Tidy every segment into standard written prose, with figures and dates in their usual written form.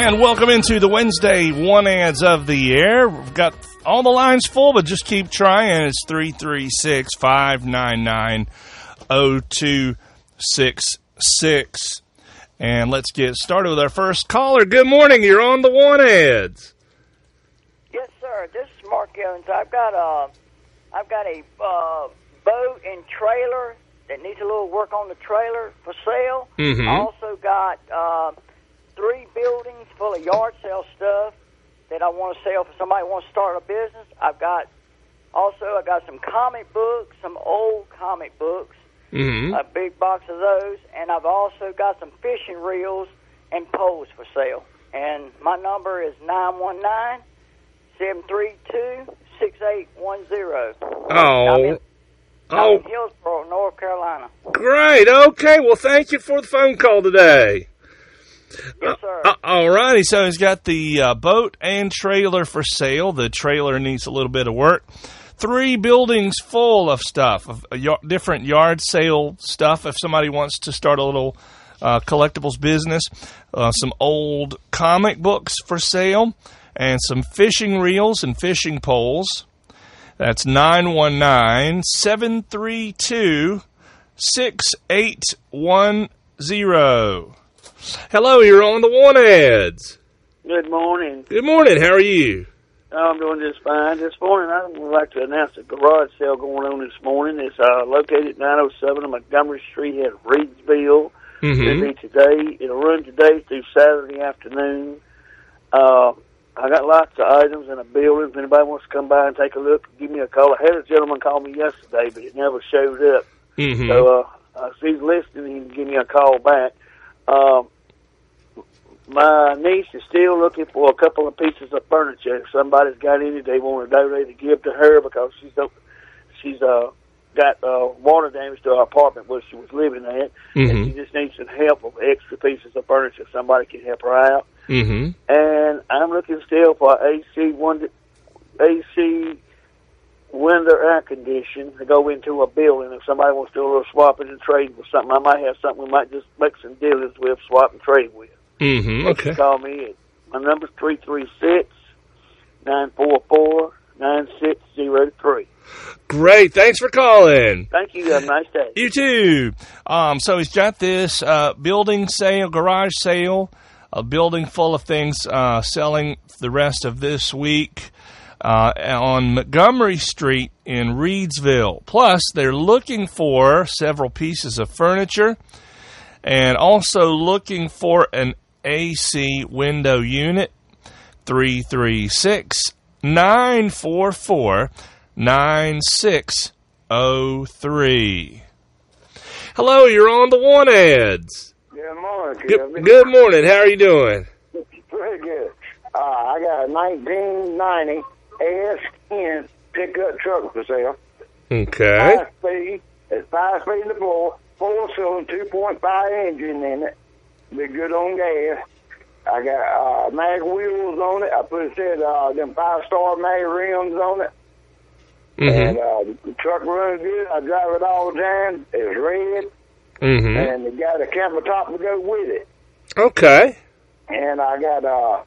And welcome into the Wednesday One Ads of the Year. We've got all the lines full, but just keep trying. It's 336-599-0266. And let's get started with our first caller. Good morning. You're on the One Ads. Yes, sir. This is Mark Evans. I've got a boat and trailer that needs a little work on the trailer for sale. Mm-hmm. I also got 3 buildings full of yard sale stuff that I want to sell for somebody who wants to start a business. I got some comic books, some old comic books, a big box of those, and I've also got some fishing reels and poles for sale. And my number is 919-732-6810. I'm in Hillsboro, North Carolina. Great. Okay. Well, thank you for the phone call today. Yes, sir. All righty. So he's got the boat and trailer for sale. The trailer needs a little bit of work. 3 buildings full of stuff, of different yard sale stuff if somebody wants to start a little collectibles business. Some old comic books for sale and some fishing reels and fishing poles. That's 919-732-6810. Hello, you're on the One Ads. Good morning. Good morning. How are you? I'm doing just fine. This morning, I would like to announce a garage sale going on this morning. It's located at 907 Montgomery Street at Reedsville. It'll be today. It'll run today through Saturday afternoon. I got lots of items in a building. If anybody wants to come by and take a look, give me a call. I had a gentleman call me yesterday, but it never showed up. So if he's listening, he can give me a call back. My niece is still looking for a couple of pieces of furniture. If somebody's got any, they want to donate to give to her because she's got water damage to her apartment where she was living at, and she just needs some help with extra pieces of furniture. Somebody can help her out. And I'm looking still for AC window air condition to go into a building. If somebody wants to do a little swapping and trade with something, I might have something we might just make some dealings with, swap and trade with. Okay. Call me. My number's 336-944-9603. Great. Thanks for calling. Thank you. Have a nice day. You too. So he's got this building sale, garage sale, a building full of things selling the rest of this week on Montgomery Street in Reedsville. Plus, they're looking for several pieces of furniture and also looking for an AC window unit. 336-944-9603. Hello, you're on the One Ads. Good morning, Good morning. How are you doing? Pretty good. I got a 1990 AS10 pickup truck for sale. Okay. 5 speed. It's 5 speed in the floor. 4-cylinder, 2.5 engine in it. Be good on gas. I got mag wheels on it. I put them 5-star mag rims on it. And the truck runs good. I drive it all the time. It's red. And it got a camper top to go with it. Okay. And I got a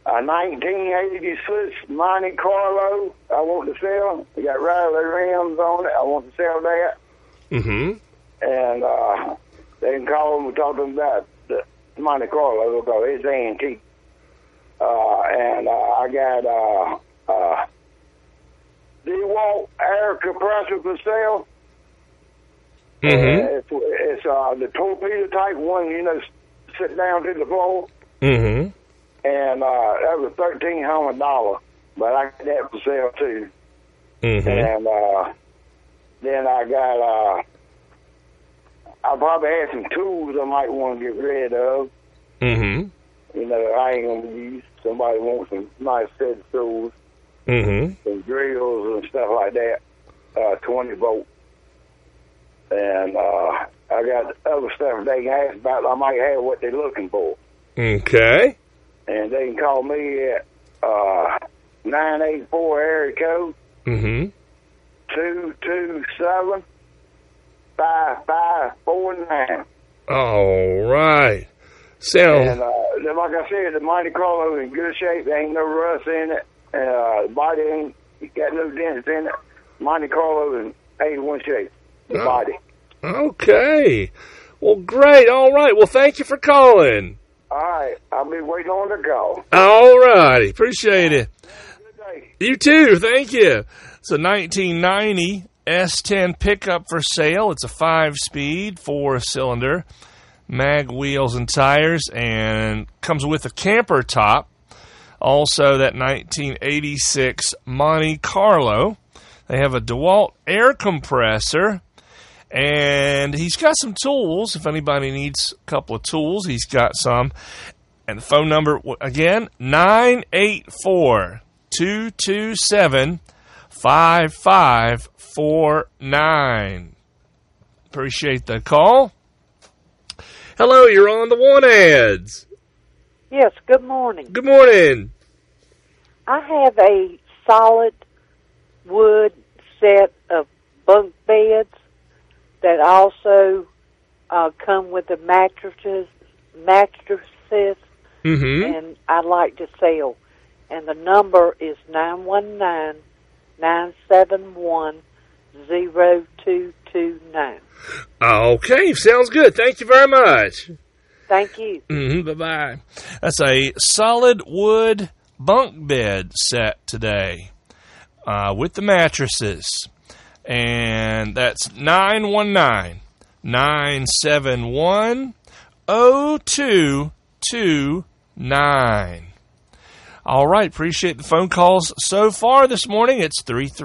1986 Monte Carlo I want to sell. It got Riley rims on it. I want to sell that. And they can call them and talk to them about the Monte Carlo because it's antique. And I got DeWalt air compressor for sale. It's the torpedo type one, sit down to the floor. And that was $1,300, but I got that for sale too. And then I got I probably have some tools I might want to get rid of. I ain't gonna use. Somebody wants some nice set of tools, some drills and stuff like that. 20 volt. And I got other stuff they can ask about. I might have what they're looking for. Okay. And they can call me at 984 area code 227-5549. All right. And like I said, the Monte Carlo is in good shape. There ain't no rust in it. The body ain't got no dents in it. Monte Carlo in 81 shape. The body. Okay. Well, great. All right. Well, thank you for calling. All right. I'll be waiting on the call. All righty. Appreciate it. Good day. You too. Thank you. It's a 1990 S10 pickup for sale. It's a 5-speed, 4-cylinder, mag wheels and tires, and comes with a camper top. Also, that 1986 Monte Carlo. They have a DeWalt air compressor, and he's got some tools. If anybody needs a couple of tools, he's got some. And the phone number, again, 984-227-5549. Appreciate the call. Hello, you're on the One Ads. Yes, good morning. Good morning. I have a solid wood set of bunk beds that also come with the mattresses, and I'd like to sell. And the number is 919-971-0229. Okay, sounds good. Thank you very much. Thank you. Bye-bye. That's a solid wood bunk bed set today. With the mattresses. And that's 919-971-0229. All right, appreciate the phone calls so far this morning. It's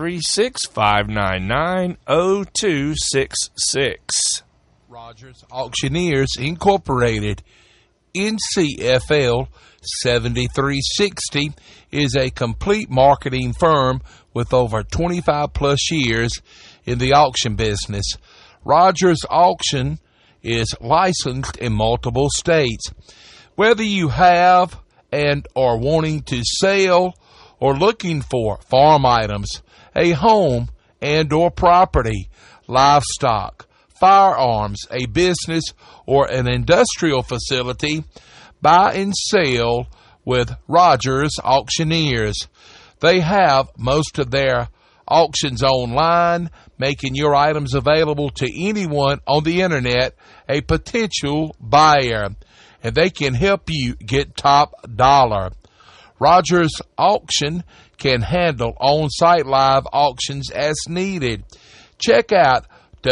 336-599-0266. Rogers Auctioneers Incorporated, NCFL 7360, is a complete marketing firm with over 25-plus years in the auction business. Rogers Auction is licensed in multiple states. Whether you have and are wanting to sell or looking for farm items, a home and or property, livestock, firearms, a business, or an industrial facility, buy and sell with Rogers Auctioneers. They have most of their auctions online, making your items available to anyone on the internet, a potential buyer, and they can help you get top dollar. Rogers Auction can handle on-site live auctions as needed. Check out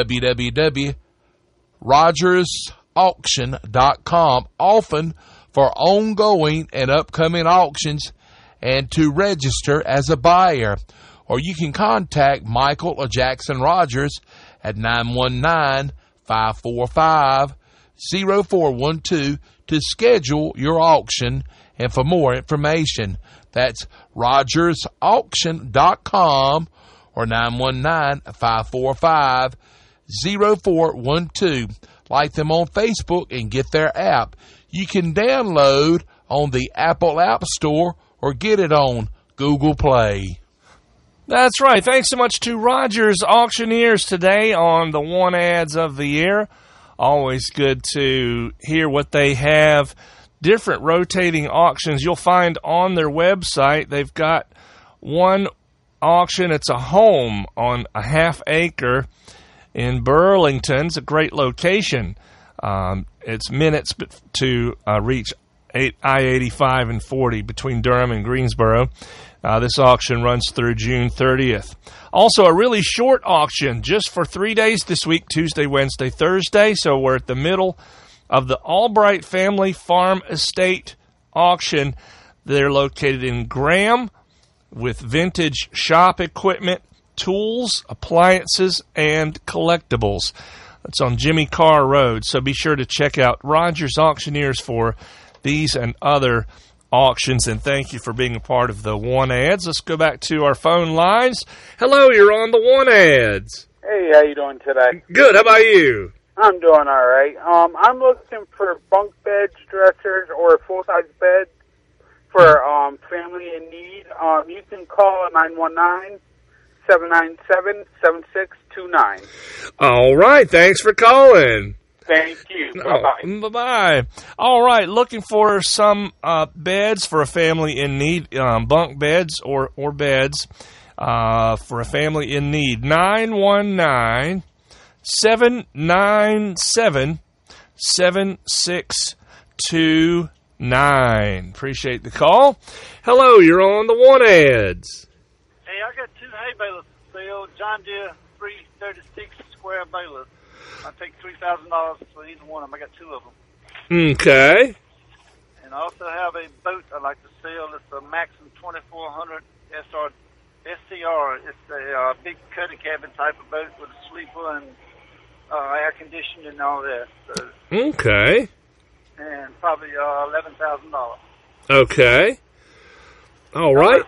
www.rogersauction.com often for ongoing and upcoming auctions and to register as a buyer. Or you can contact Michael or Jackson Rogers at 919-545-0412 to schedule your auction and for more information. That's rogersauction.com or 919-545-0412. Like them on Facebook and get their app. You can download on the Apple App Store or get it on Google Play. That's right. Thanks so much to Rogers Auctioneers today on the One Ads of the Year. Always good to hear what they have. Different rotating auctions you'll find on their website. They've got one auction. It's a home on a half acre in Burlington. It's a great location. It's minutes to reach I-85 and 40 between Durham and Greensboro. This auction runs through June 30th. Also, a really short auction just for 3 days this week, Tuesday, Wednesday, Thursday. So we're at the middle of the Albright Family Farm Estate auction. They're located in Graham with vintage shop equipment, tools, appliances, and collectibles. It's on Jimmy Carr Road, so be sure to check out Rogers Auctioneers for these and other auctions, and thank you for being a part of the One Ads. Let's go back to our phone lines. Hello, you're on the One Ads. Hey, how you doing today? Good, how about you? I'm doing all right. I'm looking for bunk beds, dressers, or a full-size bed for family in need. You can call at 919-797-7629. All right, thanks for calling. Thank you. Bye-bye. Bye-bye. All right, looking for some beds for a family in need, bunk beds or beds for a family in need. 919-797-7629. Appreciate the call. Hello, you're on the one ads. Hey, I got 2 hay balers for sale. John Deere 336 square balers. I take $3,000 for either one of them. I got 2 of them. Okay. And I also have a boat I'd like to sell. It's a Maxim 2400 SCR. It's a big cutting cabin type of boat with a sleeper and air conditioned and all that. So, okay. And probably $11,000. Okay. All right.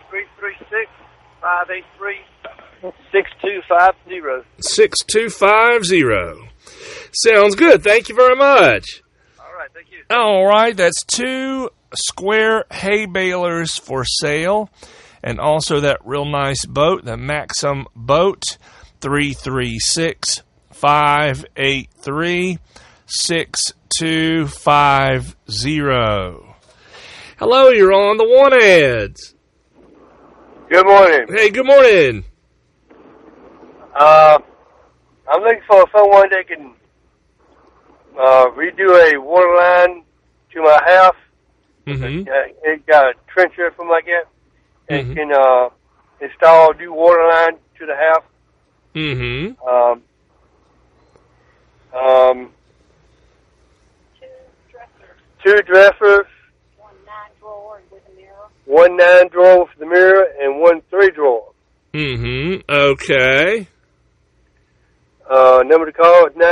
336-583-6250. 6250. Sounds good. Thank you very much. All right. Thank you. All right. That's 2 square hay balers for sale. And also that real nice boat, the Maxim boat, 336-583-6250. Hello, you're on the one ads. Good morning. Hey, good morning. I'm looking for someone that can redo a water line to my house. Mm-hmm. It got a trencher or something like that. And can install a new water line to the house. Mm-hmm. 2 dressers. 1 9-drawer with the mirror and 1 3-drawer. Mm-hmm. Okay. Number to call is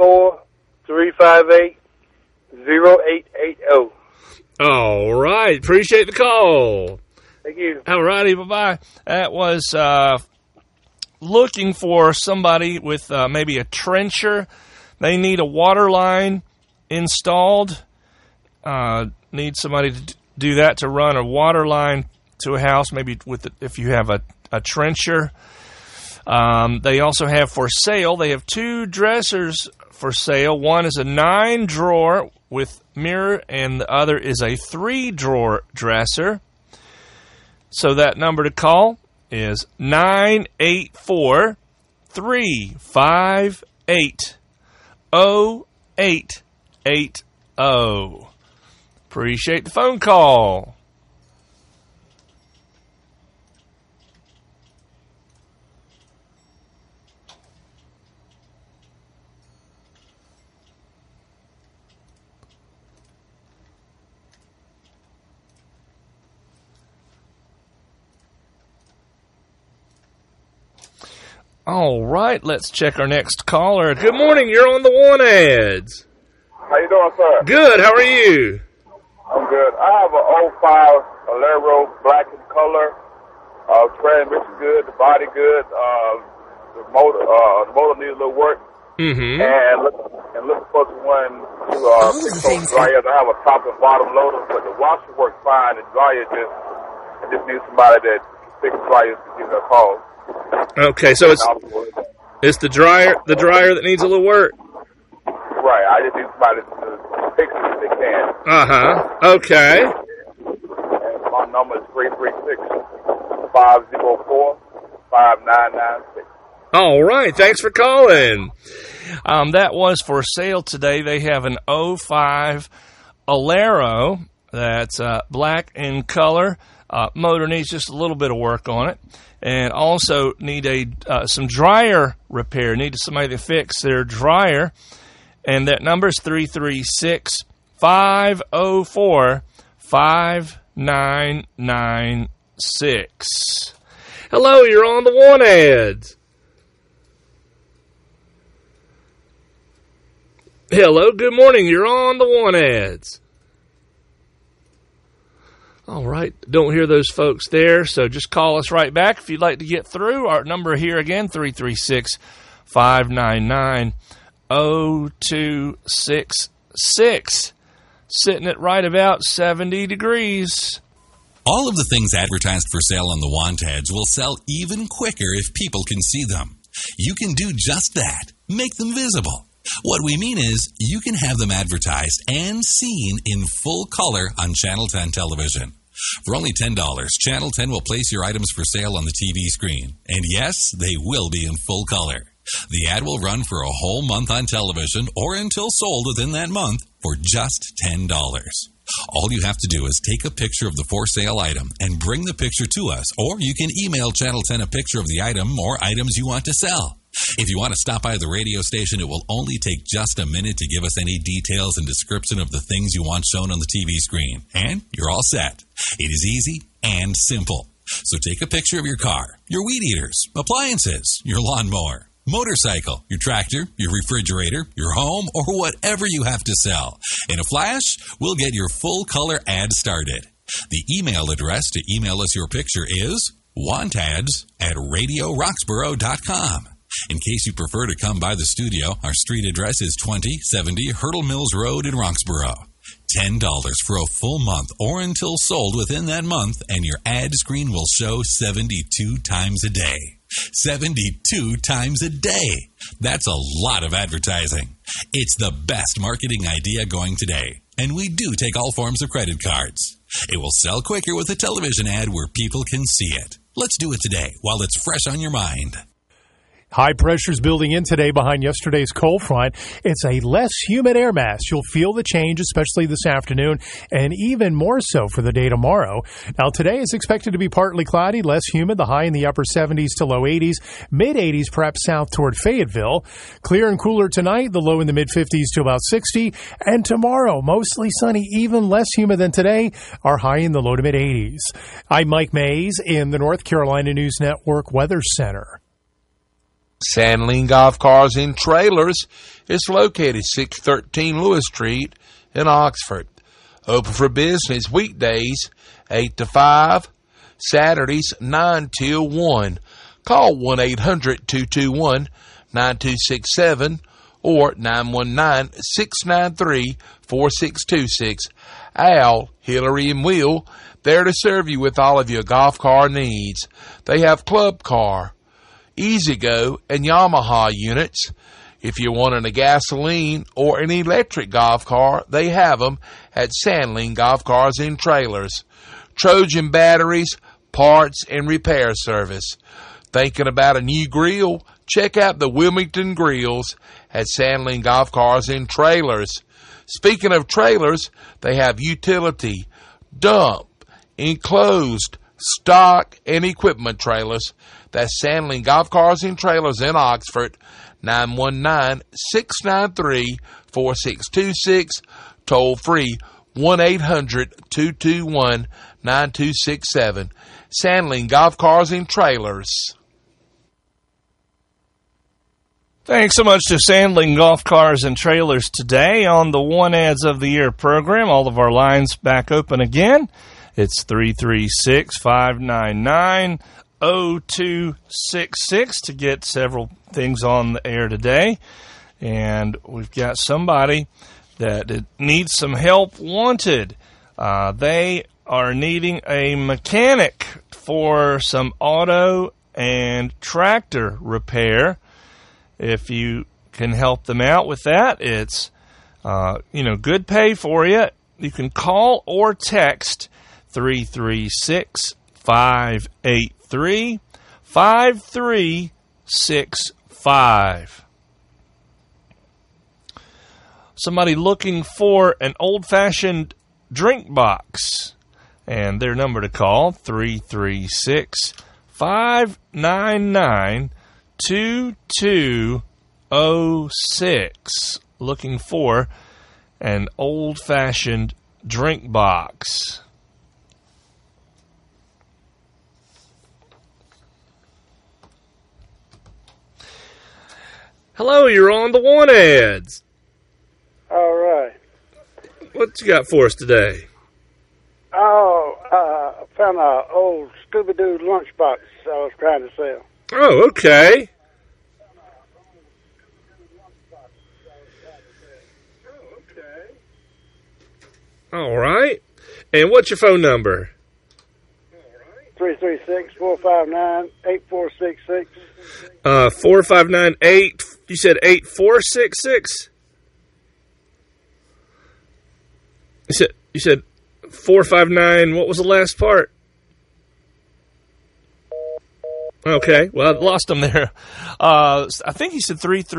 984-358-0880. All right. Appreciate the call. Thank you. All righty. Bye-bye. That was looking for somebody with maybe a trencher. They need a water line installed. Need somebody to do that, to run a water line to a house, maybe if you have a trencher. They also have for sale, they have 2 dressers for sale. One is a 9-drawer with mirror, and the other is a 3-drawer dresser. So that number to call is 984-358-0880. Appreciate the phone call. All right, let's check our next caller. Good morning, you're on the one ads. How you doing, sir? Good, how are you? I'm good. I have an 05 Alero, black in color. Transmission good, the body good. The motor needs a little work. Mm-hmm. And looking for someone to fix those dryers. I have a top and bottom loader, but the washer works fine. The dryer just needs somebody that can fix dryers to give it a call. Okay, so it's the dryer that needs a little work. Right, I just need somebody to fix it if they can. Okay. And my number is 336-504-5996. All right, thanks for calling. That was for sale today. They have an 05 Alero that's black in color. Motor needs just a little bit of work on it. And also need some dryer repair. Need somebody to fix their dryer. And that number is 336-504-5996. Hello, you're on the one ads. Hello, good morning. You're on the one ads. All right. Don't hear those folks there, so just call us right back if you'd like to get through. Our number here again, 336-599-0266. Sitting at right about 70 degrees. All of the things advertised for sale on the want ads will sell even quicker if people can see them. You can do just that. Make them visible. What we mean is you can have them advertised and seen in full color on Channel 10 television. For only $10, Channel 10 will place your items for sale on the TV screen. And yes, they will be in full color. The ad will run for a whole month on television or until sold within that month for just $10. All you have to do is take a picture of the for sale item and bring the picture to us, or you can email Channel 10 a picture of the item or items you want to sell. If you want to stop by the radio station, it will only take just a minute to give us any details and description of the things you want shown on the TV screen, and you're all set. It is easy and simple. So take a picture of your car, your weed eaters, appliances, your lawnmower, motorcycle, your tractor, your refrigerator, your home, or whatever you have to sell. In a flash, we'll get your full color ad started. The email address to email us your picture is wantads@radioroxborough.com. In case you prefer to come by the studio, our street address is 2070 Hurdle Mills Road in Roxborough. $10 for a full month or until sold within that month, and your ad screen will show 72 times a day. 72 times a day. That's a lot of advertising. It's the best marketing idea going today, and we do take all forms of credit cards. It will sell quicker with a television ad where people can see it. Let's do it today while it's fresh on your mind. High pressures building in today behind yesterday's cold front. It's a less humid air mass. You'll feel the change, especially this afternoon, and even more so for the day tomorrow. Now, today is expected to be partly cloudy, less humid, the high in the upper 70s to low 80s, mid-80s perhaps south toward Fayetteville. Clear and cooler tonight, the low in the mid-50s to about 60. And tomorrow, mostly sunny, even less humid than today, our high in the low to mid-80s. I'm Mike Mays in the North Carolina News Network Weather Center. Sandling Golf Cars and Trailers is located 613 Lewis Street in Oxford. Open for business weekdays 8 to 5, Saturdays 9 till 1. Call 1-800-221-9267 or 919-693-4626. Al, Hillary, and Will, there to serve you with all of your golf car needs. They have Club Car, E-Z-GO, and Yamaha units. If you're wanting a gasoline or an electric golf car, they have them at Sandling Golf Cars and Trailers. Trojan batteries, parts, and repair service. Thinking about a new grill? Check out the Wilmington Grills at Sandling Golf Cars and Trailers. Speaking of trailers, they have utility, dump, enclosed, stock, and equipment trailers. That's Sandling Golf Cars and Trailers in Oxford, 919-693-4626, toll free 1-800-221-9267. Sandling Golf Cars and Trailers. Thanks so much to Sandling Golf Cars and Trailers today on the One Ads of the Year program. All of our lines back open again. It's 336-599-0266 to get several things on the air today. And we've got somebody that needs some help wanted. They are needing a mechanic for some auto and tractor repair. If you can help them out with that, it's good pay for you. You can call or text 336-583-5365. Somebody looking for an old-fashioned drink box, and their number to call 336-599-2206. Looking for an old-fashioned drink box. Hello, you're on the One Ads. All right. What you got for us today? Oh, I found an old Scooby-Doo lunchbox I was trying to sell. Oh, okay. All right. And what's your phone number? 336-459-8466. 4598. You said 8466. You said 459. What was the last part? Okay, well, I lost them there. I think he said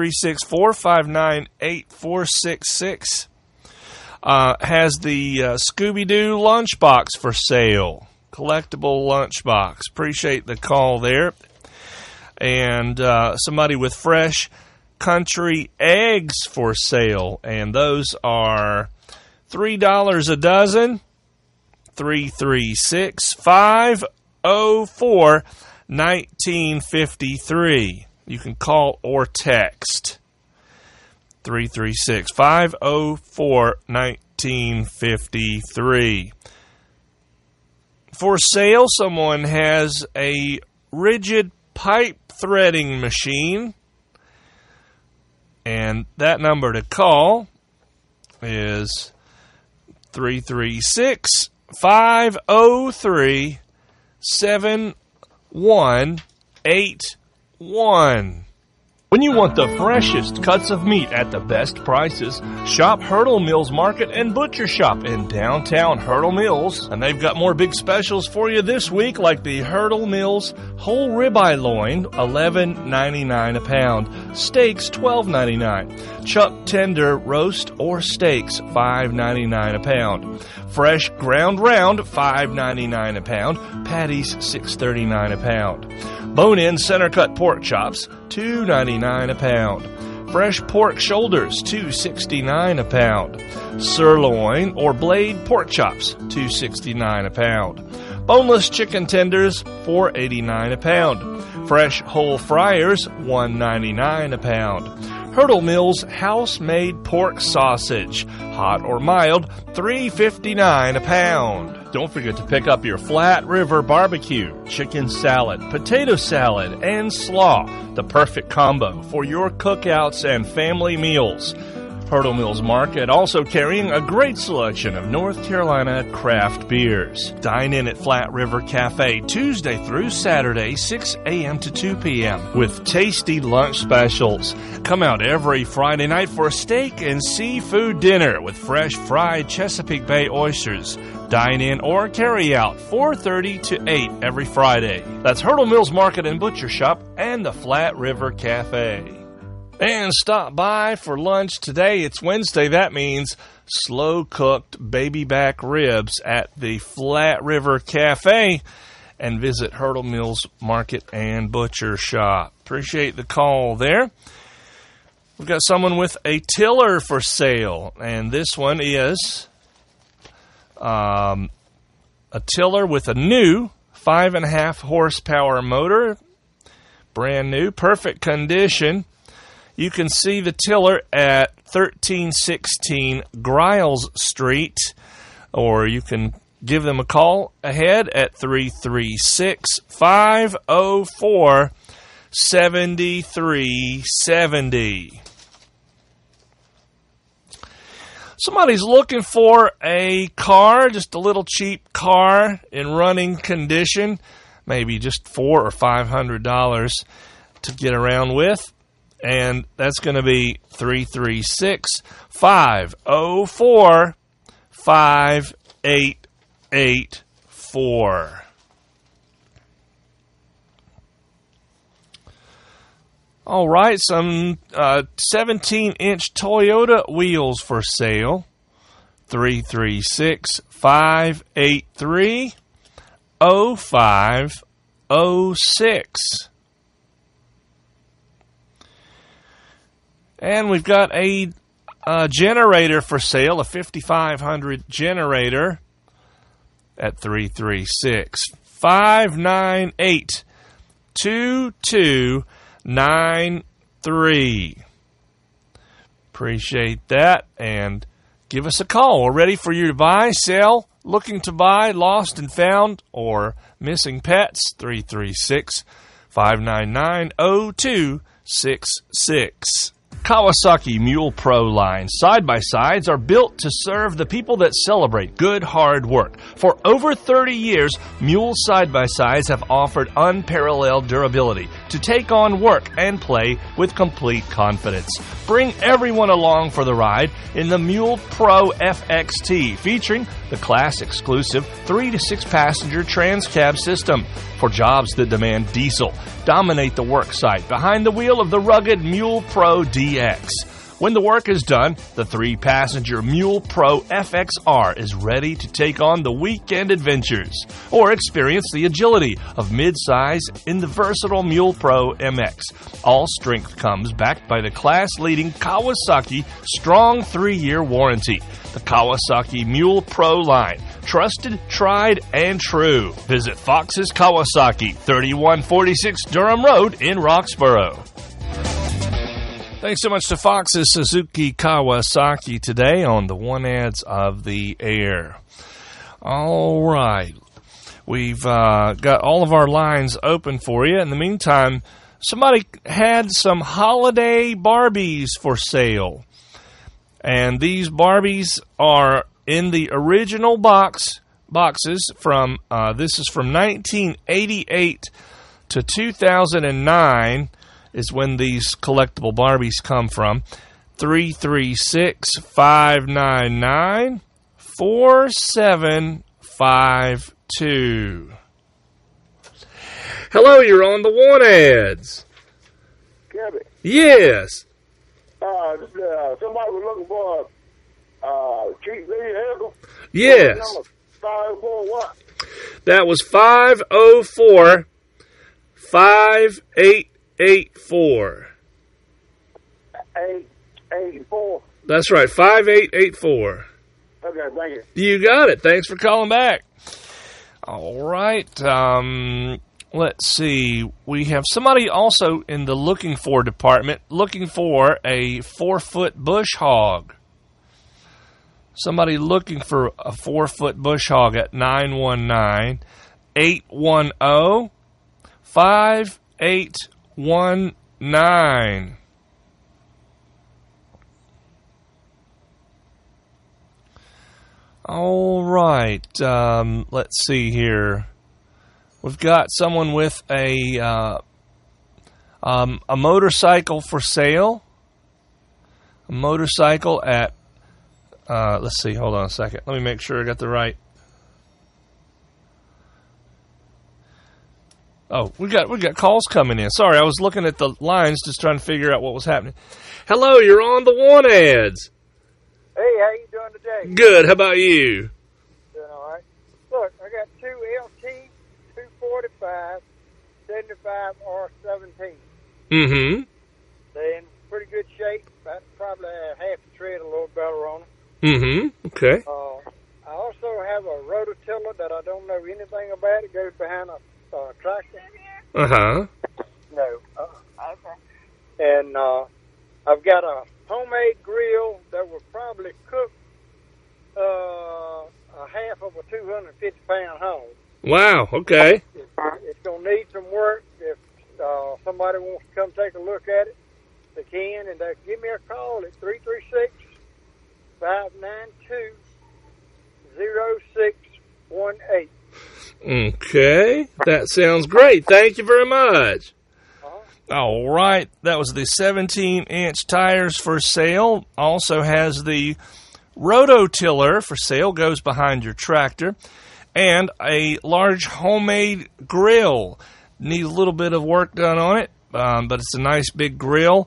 336-459-8466. Has the Scooby-Doo lunchbox for sale. Collectible lunchbox. Appreciate the call there. And somebody with fresh country eggs for sale. And those are $3 a dozen. 336-504-1953. You can call or text 336-504-1953. For sale, someone has a rigid pipe threading machine, and that number to call is 336-503-7181. When you want the freshest cuts of meat at the best prices, shop Hurdle Mills Market and Butcher Shop in downtown Hurdle Mills. And they've got more big specials for you this week, like the Hurdle Mills whole ribeye loin, $11.99 a pound. Steaks, $12.99. Chuck tender roast or steaks, $5.99 a pound. Fresh ground round, $5.99 a pound. Patties, $6.39 a pound. Bone-in center-cut pork chops, $2.99 a pound. Fresh pork shoulders, $2.69 a pound. Sirloin or blade pork chops, $2.69 a pound. Boneless chicken tenders, $4.89 a pound. Fresh whole fryers, $1.99 a pound. Hurdle Mills house-made pork sausage, hot or mild, $3.59 a pound. Don't forget to pick up your Flat River Barbecue, chicken salad, potato salad, and slaw, the perfect combo for your cookouts and family meals. Hurdle Mills Market also carrying a great selection of North Carolina craft beers. Dine in at Flat River Cafe Tuesday through Saturday, 6 a.m. to 2 p.m. with tasty lunch specials. Come out every Friday night for a steak and seafood dinner with fresh fried Chesapeake Bay oysters. Dine in or carry out 4:30 to 8 every Friday. That's Hurdle Mills Market and Butcher Shop and the Flat River Cafe. And stop by for lunch today. It's Wednesday. That means slow-cooked baby back ribs at the Flat River Cafe. And visit Hurdle Mills Market and Butcher Shop. Appreciate the call there. We've got someone with a tiller for sale. And this one is a tiller with a new 5.5 horsepower motor. Brand new, perfect condition. You can see the tiller at 1316 Griles Street, or you can give them a call ahead at 336-504-7370. Somebody's looking for a car, just a little cheap car in running condition, maybe just $400 or $500 to get around with. And that's going to be 336-504-5884. All right, some 17-inch Toyota wheels for sale. 336-583-0506. And we've got a generator for sale, a 5500 generator at 336-598-2293. Appreciate that. And give us a call. We're ready for you to buy, sell, looking to buy, lost and found, or missing pets. 336-599-0266. Kawasaki Mule Pro line. Side-by-sides are built to serve the people that celebrate good, hard work. For over 30 years, Mule side-by-sides have offered unparalleled durability to take on work and play with complete confidence. Bring everyone along for the ride in the Mule Pro FXT, featuring the class-exclusive 3 to 6 passenger trans-cab system. For jobs that demand diesel, dominate the work site behind the wheel of the rugged Mule Pro DX. When the work is done, the 3-passenger Mule Pro FXR is ready to take on the weekend adventures, or experience the agility of mid-size in the versatile Mule Pro MX. All strength comes backed by the class-leading Kawasaki strong 3-year warranty. The Kawasaki Mule Pro line. Trusted, tried, and true. Visit Fox's Kawasaki, 3146 Durham Road in Roxborough. Thanks so much to Fox's Suzuki Kawasaki today on the One Ads of the Air. All right. We've got all of our lines open for you. In the meantime, somebody had some holiday Barbies for sale. And these Barbies are in the original boxes from, this is from 1988 to 2009 is when these collectible Barbies come from. 336-599-4752. Hello, you're on the One Ads. Kevin. Yes. Somebody was looking for a cheap vehicle. Yes. 504 what? That was 504-5884. 884. That's right, 5884. Okay, thank you. You got it. Thanks for calling back. All right. Let's see. We have somebody also in the looking for department looking for a 4-foot bush hog. Somebody looking for a 4-foot bush hog at 919-810-5819. All right. Let's see here. We've got someone with a motorcycle for sale. A motorcycle at, let's see, hold on a second. Let me make sure I got the right. Oh, we got calls coming in. Sorry, I was looking at the lines just trying to figure out what was happening. Hello, you're on the One Ads. Hey, how you doing today? Good. How about you? Doing all right. Look, I got 2 LT 245 75 R17. Mm-hmm. They're in pretty good shape. About probably half the tread, a little better on them. Mm-hmm. Okay. I also have a rototiller that I don't know anything about. It goes behind a tractor. Uh-huh. No. Okay. And I've got a homemade grill that will probably cook a half of a 250-pound hog. Wow, okay. It's going to need some work. If somebody wants to come take a look at it, they can. And give me a call at 336-592-0618. Okay, that sounds great. Thank you very much. All right, that was the 17-inch tires for sale. Also has the rototiller for sale, goes behind your tractor, and a large homemade grill. Needs a little bit of work done on it, but it's a nice big grill.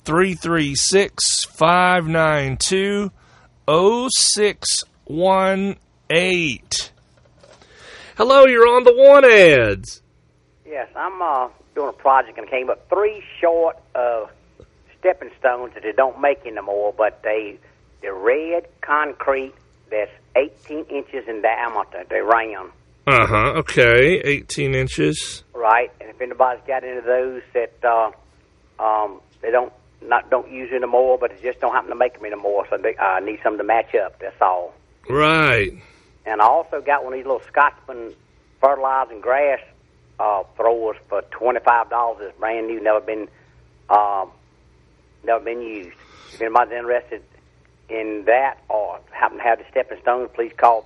336-592-0618. Hello, you're on the One Ads. Yes, I'm doing a project and came up 3 short stepping stones that they don't make anymore, but they're red concrete that's 18 inches in diameter. They're round. Uh-huh, okay, 18 inches. Right, and if anybody's got any of those that they don't use anymore, but they just don't happen to make them anymore, so they need something to match up, that's all. Right. And I also got one of these little Scotsman fertilizing grass throwers for $25. It's brand new, never been never been used. If anybody's interested in that or happen to have the stepping stones, please call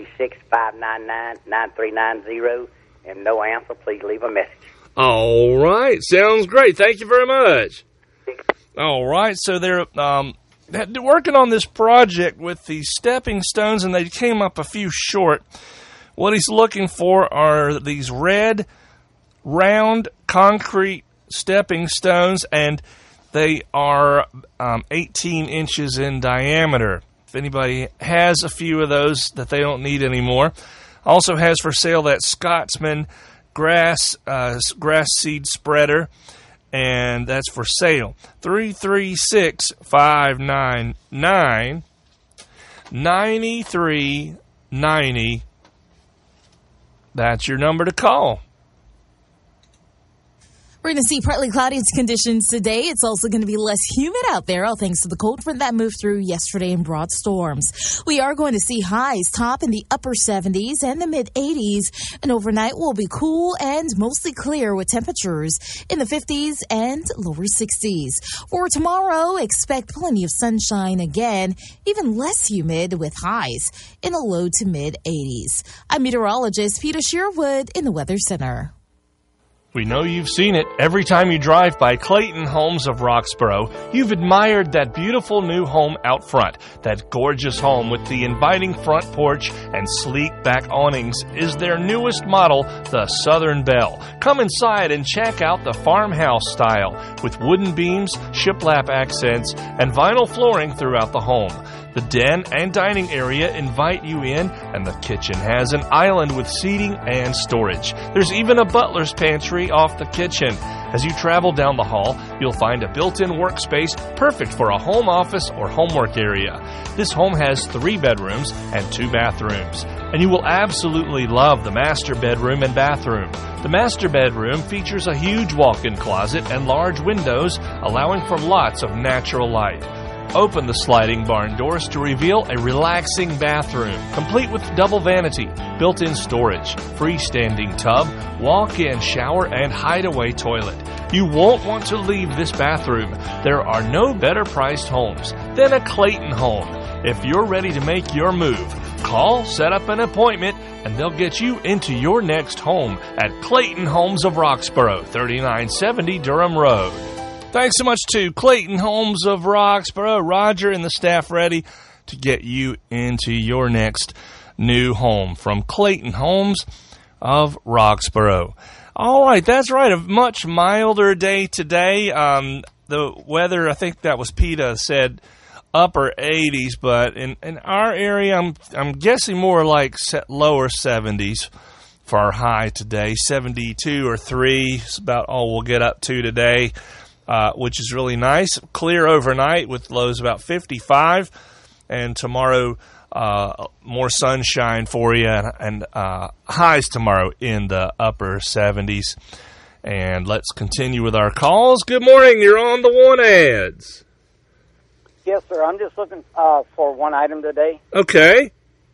336-599-9390. And no answer, please leave a message. All right. Sounds great. Thank you very much. All right. So they're working on this project with the stepping stones, and they came up a few short. What he's looking for are these red, round, concrete stepping stones, and they are 18 inches in diameter. If anybody has a few of those that they don't need anymore. Also has for sale that Scotsman grass seed spreader, and that's for sale. 336-599-9390. That's your number to call. We're going to see partly cloudy conditions today. It's also going to be less humid out there, all thanks to the cold front that moved through yesterday and brought storms. We are going to see highs top in the upper 70s and the mid-80s, and overnight will be cool and mostly clear with temperatures in the 50s and lower 60s. For tomorrow, expect plenty of sunshine again, even less humid with highs in the low to mid-80s. I'm meteorologist Peter Sherwood in the Weather Center. We know you've seen it. Every time you drive by Clayton Homes of Roxborough, you've admired that beautiful new home out front. That gorgeous home with the inviting front porch and sleek back awnings is their newest model, the Southern Belle. Come inside and check out the farmhouse style with wooden beams, shiplap accents, and vinyl flooring throughout the home. The den and dining area invite you in, and the kitchen has an island with seating and storage. There's even a butler's pantry off the kitchen. As you travel down the hall, you'll find a built-in workspace perfect for a home office or homework area. This home has 3 bedrooms and 2 bathrooms, and you will absolutely love the master bedroom and bathroom. The master bedroom features a huge walk-in closet and large windows, allowing for lots of natural light. Open the sliding barn doors to reveal a relaxing bathroom, complete with double vanity, built-in storage, freestanding tub, walk-in shower, and hideaway toilet. You won't want to leave this bathroom. There are no better priced homes than a Clayton home. If you're ready to make your move, call, set up an appointment, and they'll get you into your next home at Clayton Homes of Roxborough, 3970 Durham Road. Thanks so much to Clayton Homes of Roxborough. Roger and the staff ready to get you into your next new home from Clayton Homes of Roxborough. All right, that's right. A much milder day today. The weather, I think that was PETA said upper 80s, but in our area, I'm guessing more like lower 70s for our high today. 72 or 3 is about all we'll get up to today. Which is really nice. Clear overnight with lows about 55. And tomorrow, more sunshine for you. And highs tomorrow in the upper 70s. And let's continue with our calls. Good morning. You're on the Want Ads. Yes, sir. I'm just looking for one item today. Okay.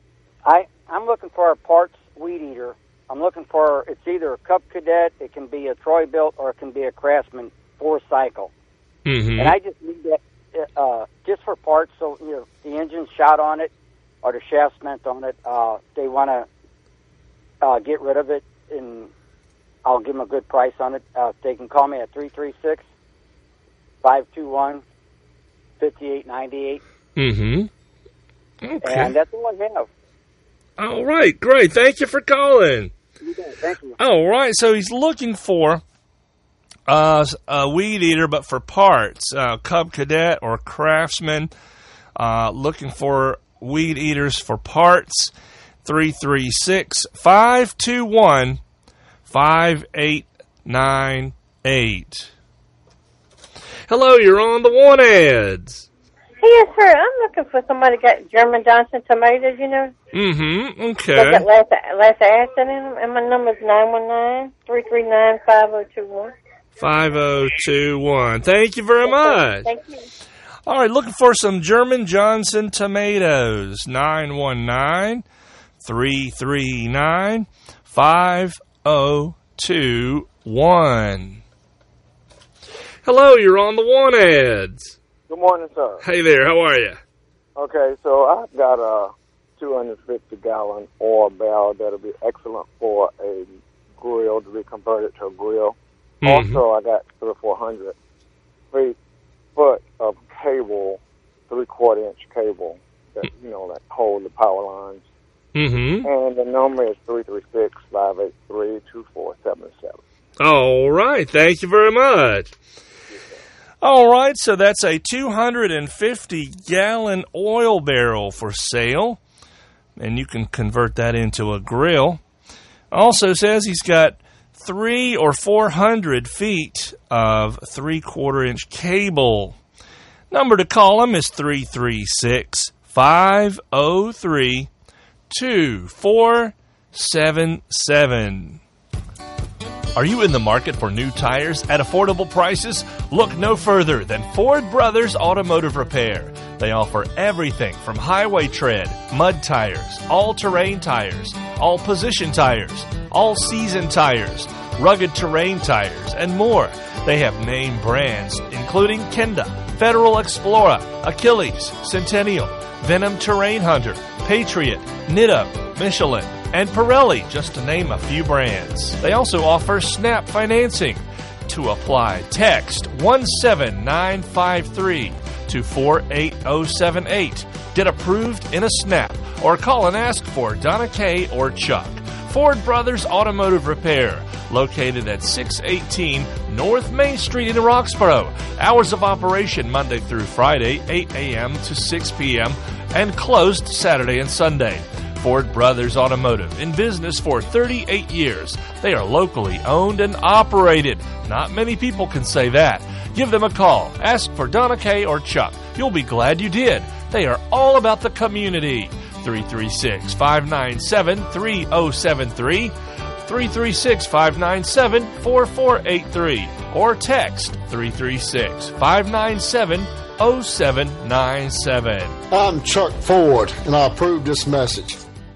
I'm looking for a parts weed eater. I'm looking for, it's either a Cub Cadet, it can be a Troy-Bilt, or it can be a Craftsman 4-cycle. Mm-hmm. And I just need that just for parts, so the engine's shot on it or the shaft spent on it. They want to get rid of it, and I'll give them a good price on it. They can call me at 336-521-5898. Mm-hmm. Okay. And that's all I have. All right, great. Thank you for calling. You bet. Thank you. All right, so he's looking for a weed eater, but for parts, Cub Cadet or Craftsman, looking for weed eaters for parts, 336-521-5898. Hello, you're on the Want Ads. Yes, sir. I'm looking for somebody that got German Johnson tomatoes, Mm-hmm, okay. They got less acid in them, and my number is 919-339-5021. 5021. Thank you very much. Thank you. All right, looking for some German Johnson tomatoes. 919-339-5021. Hello, you're on the Want Ads. Good morning, sir. Hey there, how are you? Okay, so I've got a 250-gallon oil barrel that'll be excellent for a grill, to be converted to a grill. Mm-hmm. Also, I got 300 or 400 foot of cable, 3/4 inch cable that that hold the power lines. Mm-hmm. And the number is 336-583-2477. All right, thank you very much. All right, so that's a 250-gallon oil barrel for sale, and you can convert that into a grill. Also says he's got 300 or 400 feet of 3/4 inch cable. Number to call him is 336-503-2477. Are you in the market for new tires at affordable prices? Look no further than Ford Brothers Automotive Repair. They offer everything from highway tread, mud tires, all-terrain tires, all-position tires, all-season tires, rugged terrain tires, and more. They have name brands including Kenda, Federal Explorer, Achilles, Centennial, Venom Terrain Hunter, Patriot, Nitto, Michelin, and Pirelli, just to name a few brands. They also offer SNAP financing. To apply, text 17953 to 48078. Get approved in a snap, or call and ask for Donna Kay or Chuck. Ford Brothers Automotive Repair, located at 618 North Main Street in Roxborough. Hours of operation Monday through Friday, 8 a.m. to 6 p.m., and closed Saturday and Sunday. Ford Brothers Automotive, in business for 38 years. They are locally owned and operated. Not many people can say that. Give them a call. Ask for Donna Kay or Chuck. You'll be glad you did. They are all about the community. 336-597-3073, 336-597-4483, or text 336-597-0797. I'm Chuck Ford, and I approve this message.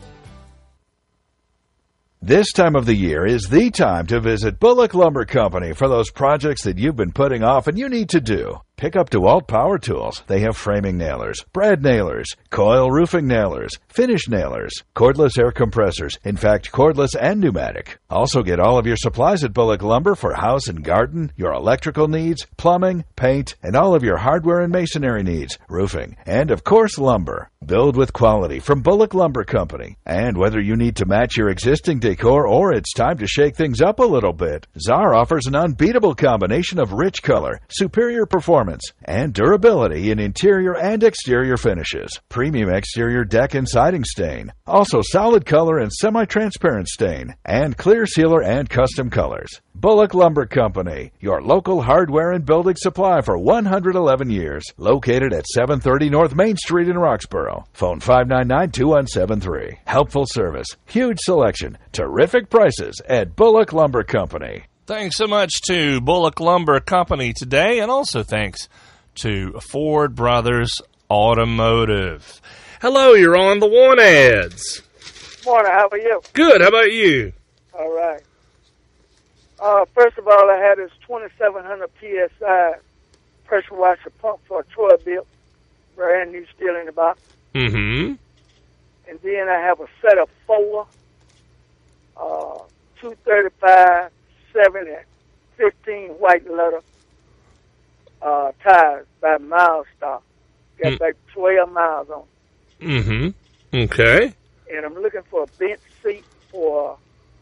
This time of the year is the time to visit Bullock Lumber Company for those projects that you've been putting off and you need to do. Pick up DeWalt Power Tools. They have framing nailers, brad nailers, coil roofing nailers, finish nailers, cordless air compressors, in fact, cordless and pneumatic. Also get all of your supplies at Bullock Lumber for house and garden, your electrical needs, plumbing, paint, and all of your hardware and masonry needs, roofing, and of course lumber. Build with quality from Bullock Lumber Company. And whether you need to match your existing decor or it's time to shake things up a little bit, Czar offers an unbeatable combination of rich color, superior performance, and durability in interior and exterior finishes. Premium exterior deck and siding stain. Also solid color and semi-transparent stain. And clear sealer and custom colors. Bullock Lumber Company, your local hardware and building supply for 111 years. Located at 730 North Main Street in Roxborough. Phone 599-2173. Helpful service, huge selection, terrific prices at Bullock Lumber Company. Thanks so much to Bullock Lumber Company today, and also thanks to Ford Brothers Automotive. Hello, you're on the One Ads. Morning, how are you? Good, how about you? All right. First of all, I had this 2,700 PSI pressure washer pump for a Troy built, brand new, still in the box. Mm-hmm. And then I have a set of 4 235 7 and 15 white leather tires by Milestar. Got like 12 miles on. Mm-hmm. Okay. And I'm looking for a bench seat for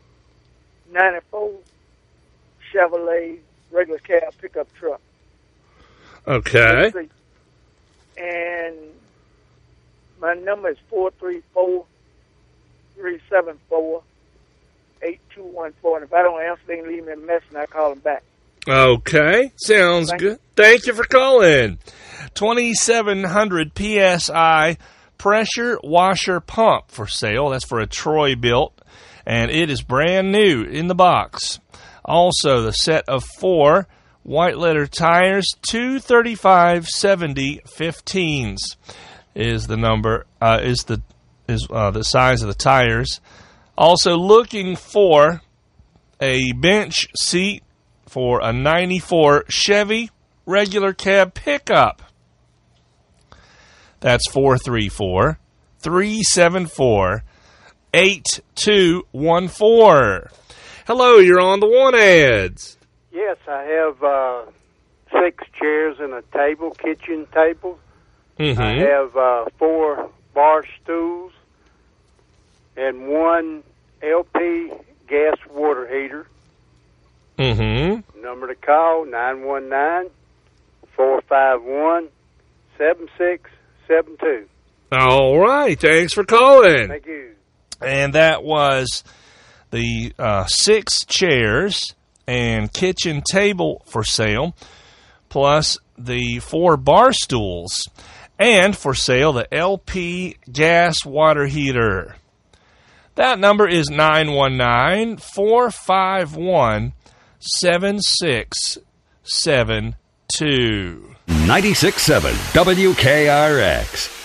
94 Chevrolet regular cab pickup truck. Okay. And my number is 434-374-8214. And if I don't answer, they can leave me a message and I call them back. Okay. Sounds good. Thank you for calling. 2,700 PSI pressure washer pump for sale. That's for a Troy built, and it is brand new in the box. Also, the set of 4 white letter tires, 235/70 15s is the number. Is the size of the tires. Also, looking for a bench seat for a 94 Chevy regular cab pickup. That's 434-374-8214. Hello, you're on the One Ads. Yes, I have 6 chairs and a table, kitchen table. Mm-hmm. I have 4 bar stools and 1 LP gas water heater. Mm-hmm. Number to call, 919-451-7672. All right. Thanks for calling. Thank you. And that was the 6 chairs and kitchen table for sale, plus the 4 bar stools. And for sale, the LP gas water heater. That number is 919-451-7672. 96.7 WKRX.